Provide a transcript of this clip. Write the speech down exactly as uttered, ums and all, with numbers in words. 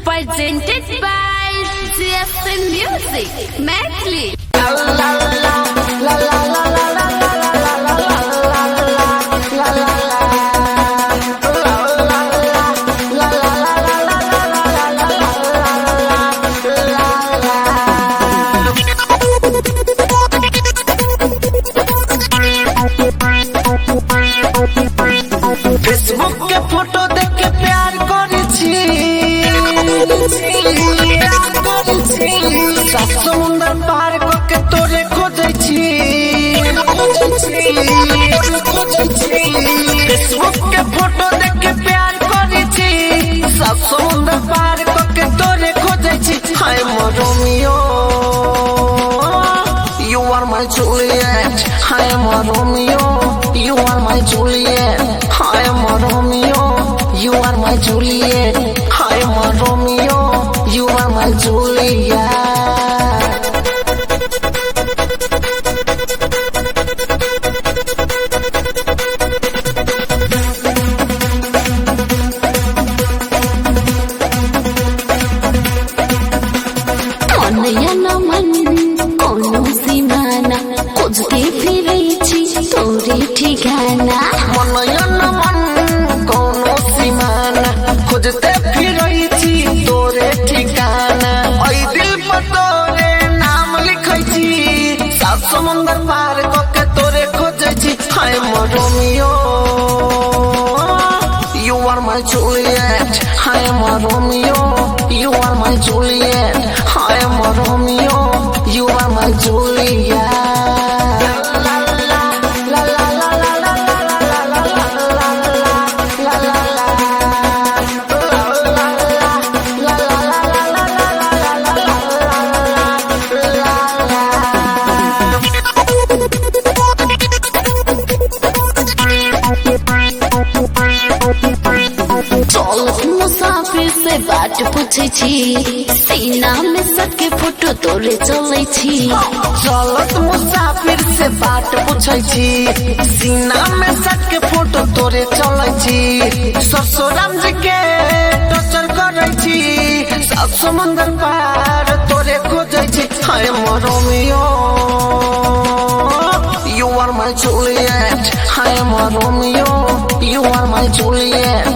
Presented by G S M Music, Medley. Facebook के photo देख के प्यार करी छी, सात समुंदर पार करके तोरे खोजे छी। फेसबुक के फोटो देख के प्यार करी छी, सात समुंदर पार करके तोरे खोजे छी। Hi Romeo, you are my Juliet. I am a Romeo, you are my Juliet. I am a Romeo, you are my Juliet. I am a Romeo, you are my Juliet. Onaya naman kono simana खोजते फिरै छी तोरे ठिकाना। मनया नमन कोनो सीमाना खोजते फिरै छी तोरे ठिकाना। ओइ दिल पर तोरे नाम लिखै छी, सात समुंदर पार करके तोरे खोजै छी। Hi Romeo, you are my Juliet. I am a Romeo, you are my Juliet. I am a Romeo, you are my Juliet. चलत मुसाफिर से बाट पूछे छी, सीना में सके फोटो तोरे चले छी। चलत मुसाफिर से बाट पूछे छी, सीना में सके फोटो तोरे चले छी। ससुराम जी के टचर करे छी, सात समुंदर पार तोरे खोजे छी। Hi Romeo, you are my Juliet. I am a Romeo, you are my Juliet.